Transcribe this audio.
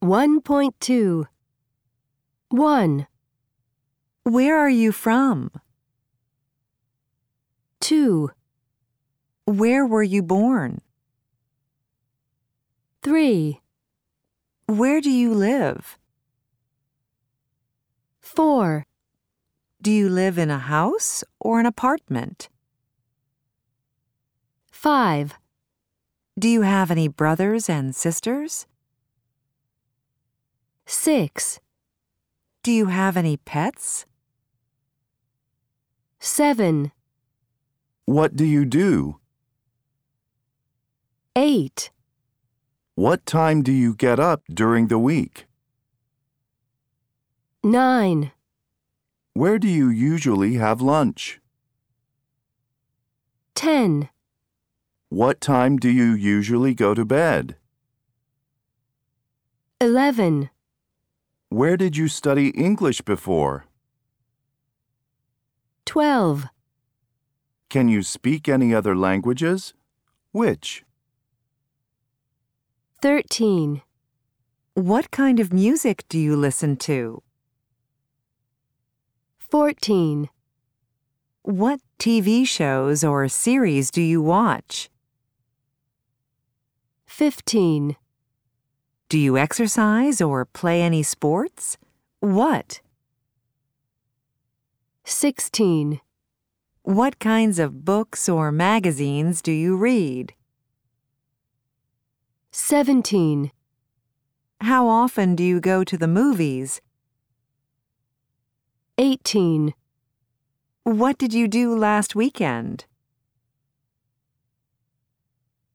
1.2 1, Where are you from? 2, Where were you born? 3, Where do you live? 4, Do you live in a house or an apartment? 5, Do you have any brothers and sisters? 6, Do you have any pets? 7, What do you do? 8, What time do you get up during the week? 9, Where do you usually have lunch? 10, What time do you usually go to bed? 11, Where did you study English before? 12, Can you speak any other languages? Which? 13, What kind of music do you listen to? 14, What TV shows or series do you watch? 15, Do you exercise or play any sports? What? 16, What kinds of books or magazines do you read? 17, How often do you go to the movies? 18, What did you do last weekend?